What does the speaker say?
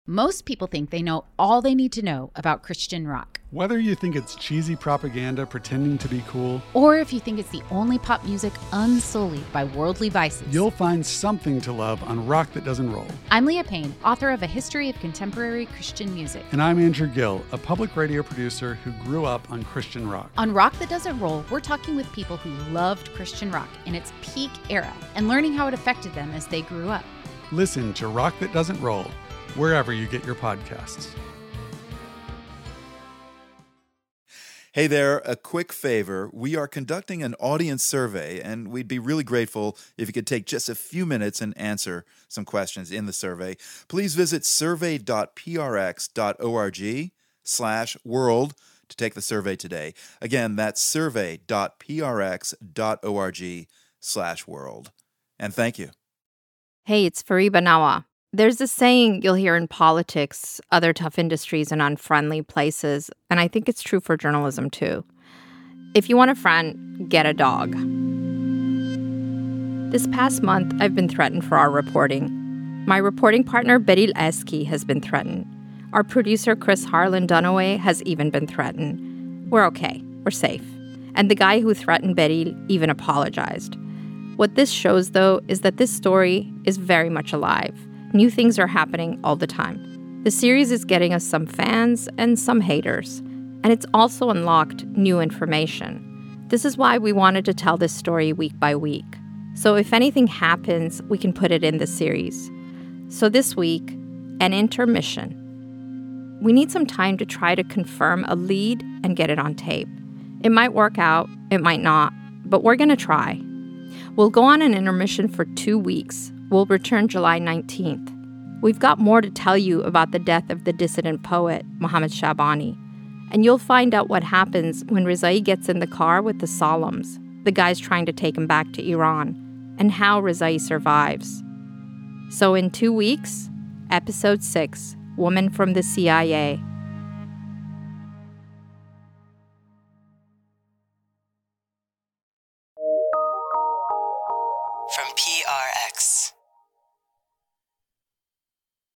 Most people think they know all they need to know about Christian rock. Whether you think it's cheesy propaganda pretending to be cool, or if you think it's the only pop music unsullied by worldly vices, you'll find something to love on Rock That Doesn't Roll. I'm Leah Payne, author of A History of Contemporary Christian Music. And I'm Andrew Gill, a public radio producer who grew up on Christian rock. On Rock That Doesn't Roll, we're talking with people who loved Christian rock in its peak era and learning how it affected them as they grew up. Listen to Rock That Doesn't Roll wherever you get your podcasts. Hey there, a quick favor. We are conducting an audience survey, and we'd be really grateful if you could take just a few minutes and answer some questions in the survey. Please visit survey.prx.org/world to take the survey today. Again, that's survey.prx.org/world. And thank you. Hey, it's Fariba Nawa. There's a saying you'll hear in politics, other tough industries, and unfriendly places, and I think it's true for journalism too. If you want a friend, get a dog. This past month, I've been threatened for our reporting. My reporting partner, Beryl Eski, has been threatened. Our producer, Chris Harlan Dunaway, has even been threatened. We're okay. We're safe. And the guy who threatened Beryl even apologized. What this shows, though, is that this story is very much alive. New things are happening all the time. The series is getting us some fans and some haters, and it's also unlocked new information. This is why we wanted to tell this story week by week. So if anything happens, we can put it in the series. So this week, an intermission. We need some time to try to confirm a lead and get it on tape. It might work out, it might not, but we're going to try. We'll go on an intermission for 2 weeks. We'll return July 19th. We've got more to tell you about the death of the dissident poet, Mohammed Shabani. And you'll find out what happens when Rezai gets in the car with the Salems, the guys trying to take him back to Iran, and how Rezai survives. So in 2 weeks, Episode 6, Woman from the CIA.